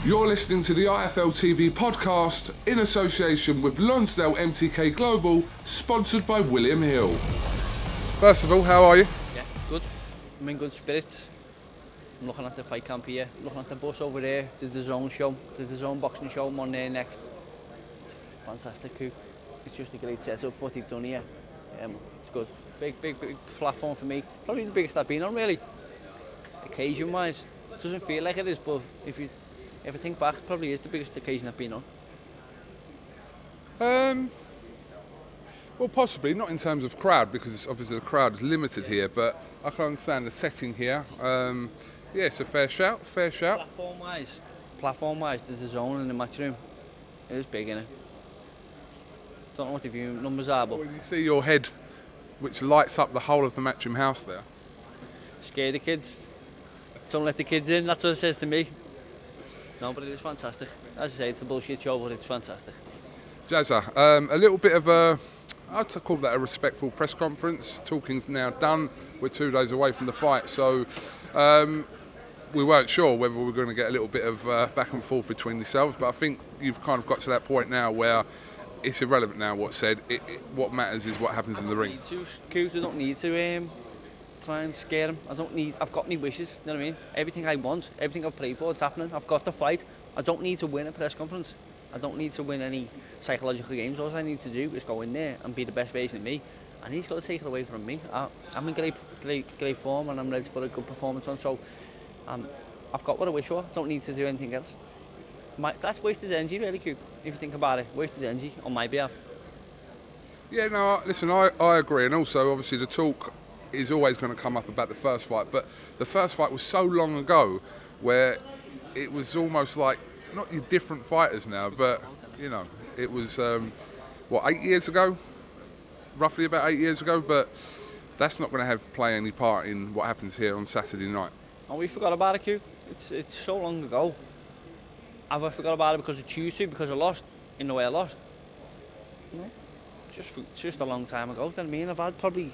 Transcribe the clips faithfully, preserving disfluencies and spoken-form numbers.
You're listening to the I F L T V podcast in association with Lonsdale M T K Global, sponsored by William Hill. First of all, how are you? Yeah, good. I'm in good spirits. I'm looking at the fight camp here, looking at the bus over there, there's the zone show, there's the zone boxing show, I'm on there next. Fantastic, Coop. It's just a great setup, what they've done here. Um, it's good. Big, big, big platform for me. Probably the biggest I've been on, really. Occasion-wise, it doesn't feel like it is, but if you if I think back, it probably is the biggest occasion I've been on. Um, well, possibly, not in terms of crowd, because obviously the crowd is limited here, but I can understand the setting here. Um, yeah, it's a fair shout, fair shout. Platform-wise, platform-wise, there's the zone in the match room. It is big, innit? Don't know what the view numbers are, but... When you see your head, which lights up the whole of the Matchroom house there. Scare the kids. Don't let the kids in, that's what it says to me. No, but it is fantastic. As I say, it's a bullshit show, but it's fantastic. Jazza, um, a little bit of a, I'd call that a respectful press conference. Talking's now done. We're two days away from the fight, so um, we weren't sure whether we were going to get a little bit of uh, back and forth between yourselves, but I think you've kind of got to that point now where it's irrelevant now what's said. It, it, what matters is what happens in the ring. I don't need to, Coos, I don't need to um, try and scare him. I don't need, I've got my wishes, you know what I mean? Everything I want, everything I've prayed for, it's happening. I've got the fight. I don't need to win a press conference. I don't need to win any psychological games. All I need to do is go in there and be the best version of me. And he's got to take it away from me. I, I'm in great, great, great form and I'm ready to put a good performance on. So um, I've got what I wish for. I don't need to do anything else. My, that's wasted energy, really, Coop. If you think about it, wasted energy on my behalf. Yeah, no, listen, I, I agree. And also, obviously, the talk is always going to come up about the first fight. But the first fight was so long ago where it was almost like, not you're different fighters now, but, you know, it was, um, what, eight years ago? Roughly about eight years ago. But that's not going to have play any part in what happens here on Saturday night. And we forgot about it, Coop. It's, it's so long ago. Have I forgot about it because I choose to, because I lost in the way I lost? No, just just a long time ago. Then I mean, I've had probably,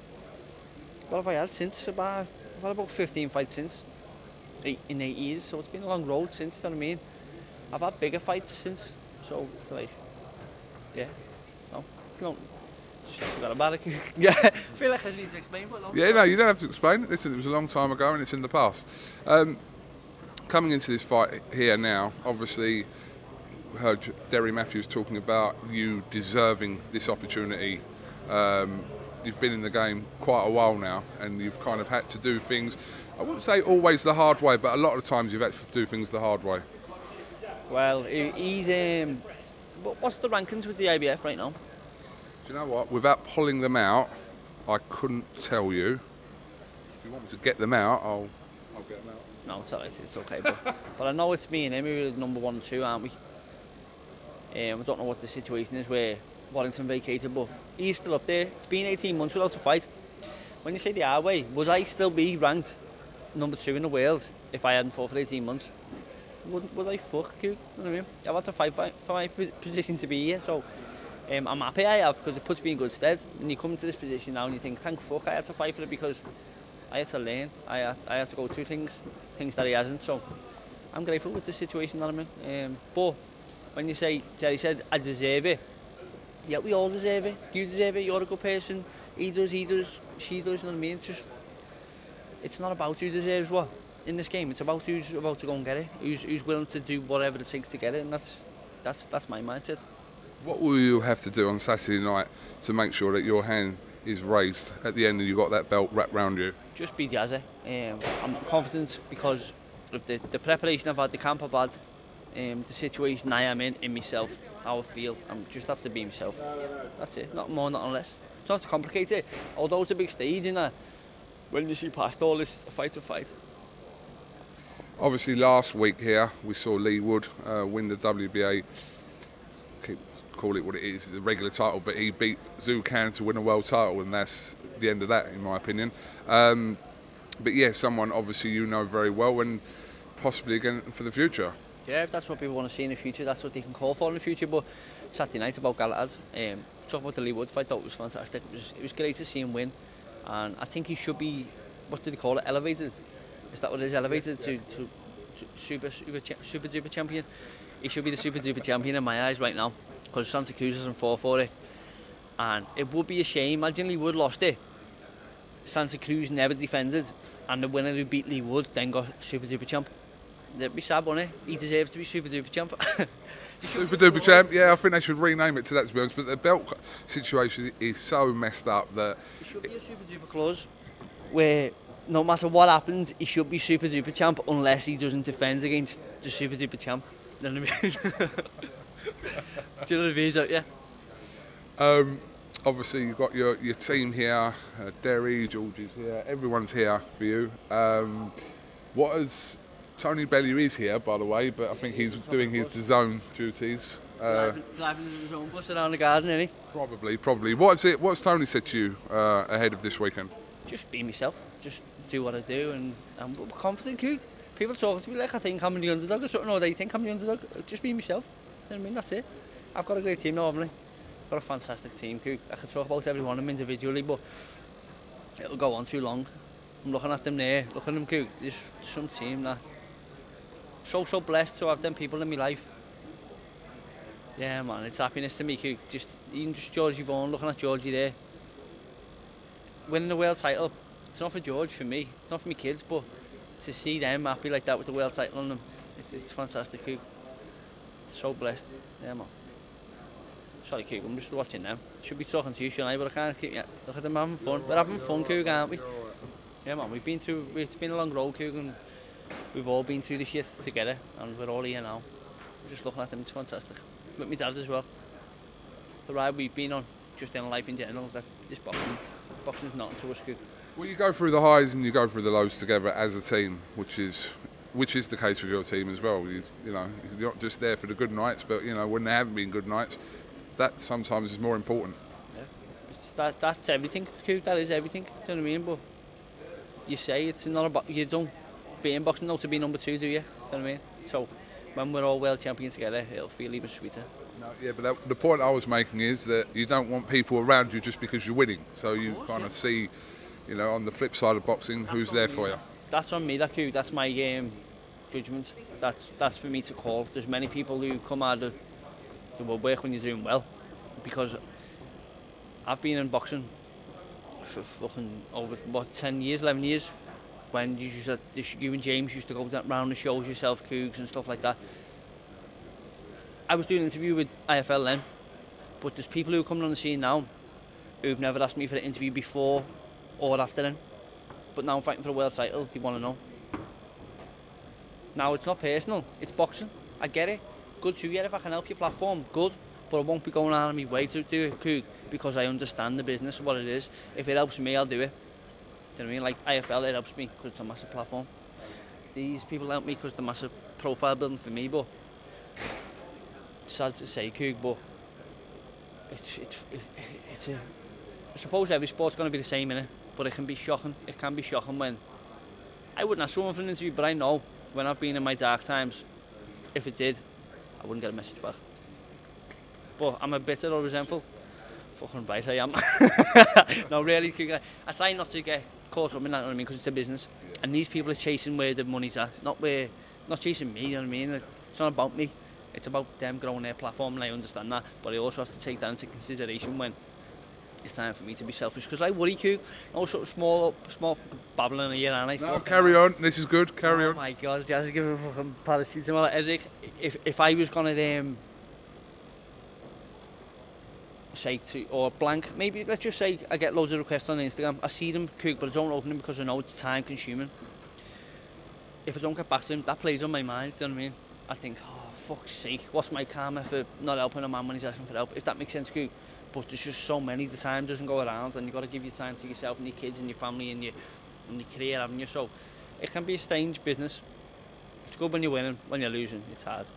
what have I had since? About I've had about fifteen fights since, eight in eight years. So it's been a long road since. Then I mean, I've had bigger fights since. So it's like, yeah, no, you know, just forgot about it. Yeah, I feel like I need to explain, but no. Yeah, no, you don't have to explain. Listen, it was a long time ago and it's in the past. Um, Coming into this fight here now, obviously, heard Derry Matthews talking about you deserving this opportunity. Um, you've been in the game quite a while now, and you've kind of had to do things, I wouldn't say always the hard way, but a lot of times you've had to do things the hard way. Well, he's... Um, what's the rankings with the I B F right now? Do you know what? Without pulling them out, I couldn't tell you. If you want me to get them out, I'll, I'll get them out. No, it's alright, it's okay. But, but I know it's me and him who are number one and two, aren't we? Um, I don't know what the situation is where Warrington vacated, but he's still up there. It's been eighteen months without a fight. When you say the hard way, would I still be ranked number two in the world if I hadn't fought for eighteen months? Would, would I fuck you? You know what I mean? I've had to fight for, for my position to be here, so um, I'm happy I have, because it puts me in good stead. When you come into this position now and you think, thank fuck I had to fight for it, because I had to learn. I had, I had to go through things, things that he hasn't. So I'm grateful with the situation that I'm in. Um, but when you say, Jerry said, I deserve it. Yeah, we all deserve it. You deserve it. You're a good person. He does, he does, she does. You know what I mean? It's just, it's not about who deserves what in this game. It's about who's about to go and get it. Who's, who's willing to do whatever it takes to get it. And that's, that's, that's my mindset. What will you have to do on Saturday night to make sure that your hand is raised at the end and you've got that belt wrapped round you? Just be jazzy. Um, I'm confident because of the, the preparation I've had, the camp I've had, um, the situation I am in, in myself, how I feel. I just have to be myself. That's it. Not more, not less. Don't have to complicate it. Although it's a big stage, and when you see past all this, fight to fight. Obviously, last week here we saw Lee Wood uh, win the W B A. Keep call it what it is, the regular title, but he beat Zhu Can to win a world title, and that's the end of that, in my opinion. Um, but yeah, someone obviously you know very well, and possibly again for the future. Yeah, if that's what people want to see in the future, that's what they can call for in the future. But Saturday night about Galahad, um, talk about the Lee Wood fight, I thought it was fantastic. It was, it was great to see him win, and I think he should be, what did he call it, elevated? Is that what it is, elevated to, to super, super, super duper champion. He should be the super duper champion in my eyes right now, because Santa Cruz hasn't fought for it. And it would be a shame. Imagine Lee Wood lost it. Santa Cruz never defended, and the winner who beat Lee Wood then got super duper champ. That'd be sad, wouldn't it? He deserves to be super duper champ. Super duper champ, yeah, I think they should rename it to that, to be honest. But the belt situation is so messed up that. It should be a super duper clause where no matter what happens, he should be super duper champ unless he doesn't defend against the super duper champ. You know what I mean? Do you know what I mean, don't you? Um, obviously, you've got your, your team here, uh, Derry, George is here, everyone's here for you. Um, what has. Tony Bellew is here, by the way, but I think he's doing his DAZN duties. Uh, driving his own bus around the garden, isn't he? Probably, probably. What's it? What's Tony said to you uh, ahead of this weekend? Just be myself. Just do what I do, and I'm confident. Too. People talk to me like I think I'm the underdog or something, or they think I'm the underdog. Just be myself. You know what I mean? That's it. I've got a great team now, haven't I? I've got a fantastic team. Too. I can talk about every one of them individually, but it'll go on too long. I'm looking at them there. Look at them, Cook. There's some team that. So, so blessed to have them people in my life. Yeah, man, it's happiness to me, Cook. Just, even just Georgie Vaughan, looking at Georgie there. Winning the world title, it's not for George, for me. It's not for my kids, but to see them happy like that with the world title on them, it's, it's fantastic, Cook. So blessed. Yeah, man. Sorry, Cook, I'm just watching them. Should be talking to you, shouldn't I? But I can't keep, yeah. Look at them having fun. They're having fun, Cook, aren't we? Yeah, man, we've been through, it's been a long road, Cook, and we've all been through the shit together, and we're all here now. I'm just looking at them, it's fantastic. With my dad as well. The ride we've been on, just in life in general, that this boxing, boxing's nothing to us, Cook. Well, you go through the highs and you go through the lows together as a team, which is which is the case with your team as well. You, you know, you're not just there for the good nights, but you know, when there haven't been good nights, that sometimes is more important. Yeah, it's that, that's everything, Cook. That is everything. Do you know what I mean? But you say it's not about, you don't be in boxing now to be number two, do you? You know what I mean? So when we're all world champions together, it'll feel even sweeter. No, yeah, but that, the point I was making is that you don't want people around you just because you're winning. So you course, kind of yeah. see, you know, on the flip side of boxing, that's who's there for you. That's on me, that Cook. That's my um, judgment. That's that's for me to call. There's many people who come out of the woodwork when you're doing well, because I've been in boxing for fucking over what ten years, eleven years. When you used to, you and James used to go down round the shows yourself, Cougs and stuff like that. I was doing an interview with I F L then, but there's people who are coming on the scene now who've never asked me for an interview before or after then. But now I'm fighting for a world title, they want to know. Now it's not personal, it's boxing. I get it. Good to get if I can help your platform, good. But I won't be going out of my way to do it, Coog, because I understand the business, what it is. If it helps me, I'll do it. Do you know what I mean? Like I F L, it helps me because it's a massive platform. These people help me because they're massive profile building for me, but it's sad to say, Coog, but it's, it's, it's, it's a... I suppose every sport's going to be the same, innit? But it can be shocking. It can be shocking when... I wouldn't ask someone for an interview, but I know when I've been in my dark times, if it did, I wouldn't get a message back. But I'm a bitter or resentful. Fucking right I am. No, really, I try not to get caught up in that, you know what I mean, because it's a business. And these people are chasing where the money's at, not where, not chasing me, you know what I mean? It's not about me. It's about them growing their platform, and I understand that. But I also have to take that into consideration when it's time for me to be selfish. Because I worry, Coog, no sort of small, small babbling a year, and I. No, carry on. This is good. Carry oh on. Oh my God, just give a fucking paracetamol. Eric, if if I was gonna um. say to, or blank, maybe let's just say I get loads of requests on Instagram, I see them, Coog, but I don't open them because I know it's time consuming. If I don't get back to them, that plays on my mind, do you know what I mean? I think, oh fuck's sake, what's my karma for not helping a man when he's asking for help, if that makes sense, Coog. But there's just so many, the time doesn't go around, and you've got to give your time to yourself and your kids and your family and your, and your career, haven't you? So it can be a strange business. It's good when you're winning, when you're losing, it's hard.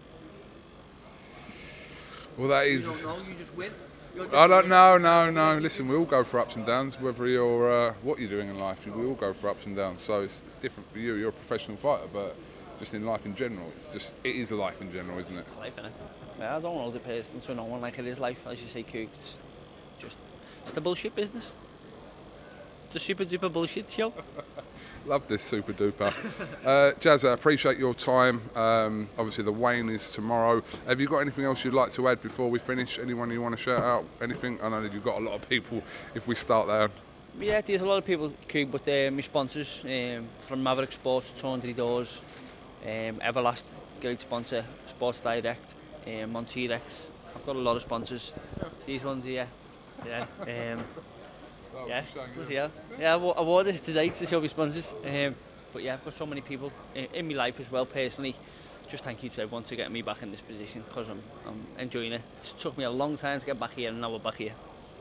Well, that is... You don't know, you just win. I don't know, no, no. Listen, we all go for ups and downs, whether you're uh, what you're doing in life. We all go for ups and downs. So it's different for you. You're a professional fighter, but just in life in general, it's just it is a life in general, isn't it? It's life, innit? Yeah, I don't know the person to no one like it is life, as you say, Coog. It's just it's the bullshit business. It's a super duper bullshit show. Love this super duper. Uh, Jazza, appreciate your time. Um, obviously, the weigh-in is tomorrow. Have you got anything else you'd like to add before we finish? Anyone you want to shout out? Anything? I know that you've got a lot of people if we start there. Yeah, there's a lot of people, Coog, but uh, my sponsors um, from Maverick Sports, two hundred Doors, um, Everlast, great sponsor, Sports Direct, um, Monterex. I've got a lot of sponsors. Yeah. These ones here. Yeah. Um, Oh, yeah, yeah, yeah. I wore, I wore this today to show my sponsors. Um, but yeah, I've got so many people in, in my life as well. Personally, just thank you to everyone to get me back in this position because I'm, I'm enjoying it. It took me a long time to get back here, and now we're back here.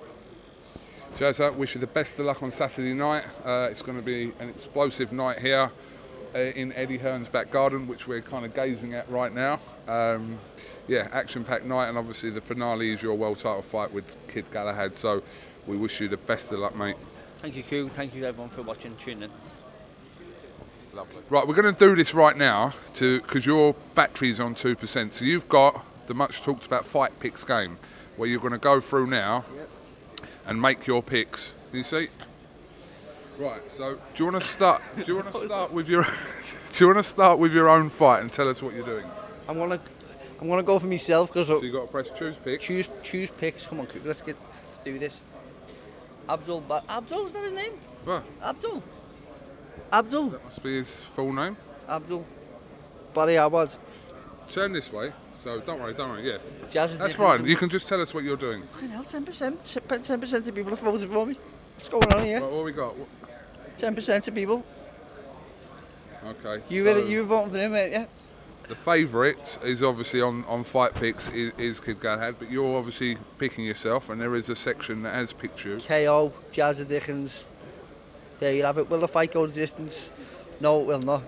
Jazza, wish you the best of luck on Saturday night. Uh, it's going to be an explosive night here uh, in Eddie Hearn's back garden, which we're kind of gazing at right now. Um, yeah, action-packed night, and obviously the finale is your world title fight with Kid Galahad. So we wish you the best of luck, mate. Thank you, Coog. Thank you, everyone, for watching, tuning in. Lovely. Right, we're going to do this right now to because your battery's on two percent. So you've got the much talked about Fight Picks game, where you're going to go through now yep. and make your picks. Can you see? Right. So do you want to start? Do you want to start with your? do you want to start with your own fight and tell us what you're doing? I'm gonna, I'm gonna go for myself because. So you got to press choose picks. Choose, choose picks. Come on, Coog. Let's get let's do this. Abdul, ba Abdul, is that his name? What? Abdul. Abdul. That must be his full name. Abdul. Barry Awad. Turn this way, so don't worry, don't worry, yeah. Jazz That's fine, you can just tell us what you're doing. Fucking hell, ten percent. ten percent of people have voted for me. What's going on here? Right, what we got? ten percent of people. Okay. You so were, you were voting for him, weren't you? The favourite is obviously on, on Fight Picks is, is Kid Galahad, but you're obviously picking yourself, and there is a section that has pictures. K O, Jazza Dickens. There you have it. Will the fight go the distance? No, it will not.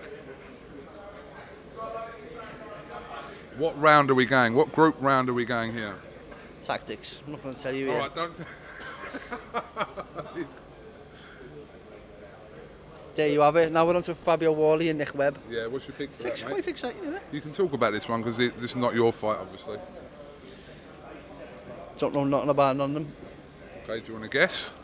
What round are we going? What group round are we going here? Tactics. I'm not going to tell you All here. right, don't. There you have it. Now we're on to Fabio Wally and Nick Webb. Yeah, what's your pick for It's that, quite mate? exciting, isn't it? You can talk about this one because this is not your fight, obviously. Don't know nothing about none of them. Okay, do you want to guess?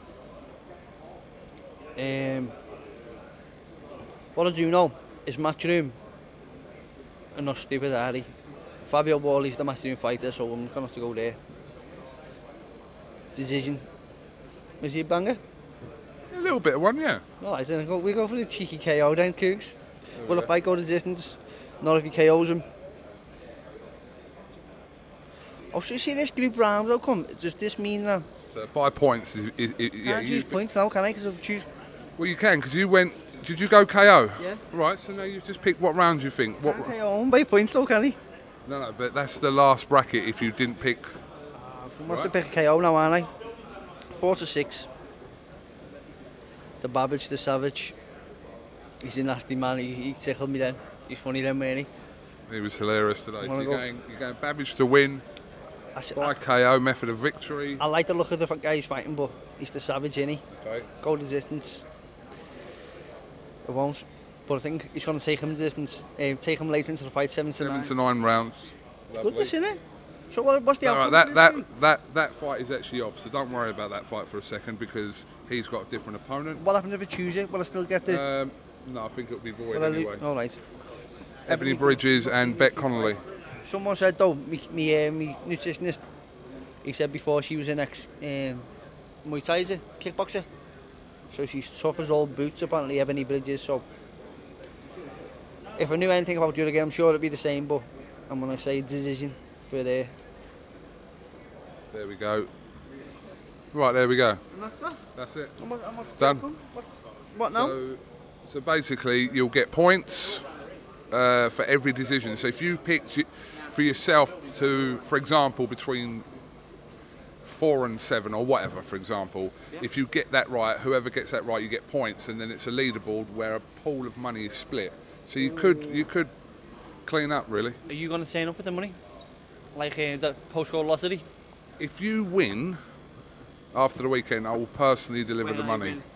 Um, what I do know is Matchroom and not stupid Harry. Fabio Wally's the Matchroom fighter, so I'm going to have to go there. Decision. Is he a banger? A little bit of one, yeah. Alright, then go, we go for the cheeky K O then, Cougs. Will the fight go the distance? Not if he K Os him. Oh, so you see this group round though, come? Does this mean that? So by points, is, is, is, yeah. Can't You, choose points now, can I? Because I've choose. well, you can because you went. Did you go K O? Yeah. Right. So now you've just picked what round you think. What? Can't K O him by points though, can he? No, no. But that's the last bracket. If you didn't pick. So must Right. have pick a K O now, aren't I? Four to six. The Babbage, the Savage. He's a nasty man. He, he tickled me then. He's funny then, wasn't he? He was hilarious today. So Wanna you're go? going, you're going Babbage to win I, s- by I, K O, method of victory. I like the look of the guy he's fighting, but he's the Savage, isn't he? Okay. Go the distance. It won't. But I think he's going to take him the distance. Uh, take him late into the fight, seven to Seven nine. to nine rounds. Good, this, isn't it? So what, what's the All right, outcome? that, of this that, that, that fight is actually off, so don't worry about that fight for a second because he's got a different opponent. What happens if I choose it? Will I still get the... Um, no, I think it'll be void will I lo- anyway. All right. Ebony Bridges and Beck Connolly. Someone said though, me, me, uh, me nutritionist, he said before she was an ex um, Muay Thai is it? Kickboxer. So she's tough as old boots apparently, Ebony Bridges. So if I knew anything about you again, I'm sure it'd be the same, but I'm going to say decision for there. There we go. Right, there we go. And that's that. That's it. I'm, I'm, I'm Done. What, what now? So, so basically, you'll get points uh, for every decision. So if you picked y- for yourself to, for example, between four and seven or whatever, for example, Yeah. if you get that right, whoever gets that right, you get points, and then it's a leaderboard where a pool of money is split. So you could you could clean up really. Are you going to sign up with the money? Like uh, the postcode lottery? If you win after the weekend, I will personally deliver When the I money. win.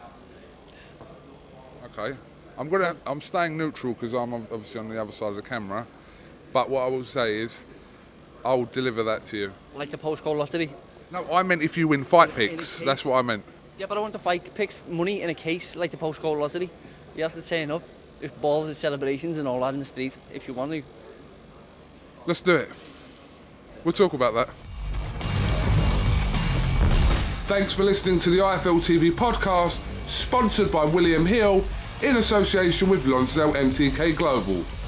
Okay. I'm gonna. I'm staying neutral because I'm ob- obviously on the other side of the camera. But what I will say is, I will deliver that to you. Like the postcode lottery? No, I meant if you win fight picks. case. That's what I meant. Yeah, but I want the fight picks money in a case like the postcode lottery. You have to turn up with balls and celebrations and all that in the street if you want to. Let's do it. We'll talk about that. Thanks for listening to the I F L T V podcast, sponsored by William Hill in association with Lonsdale M T K Global.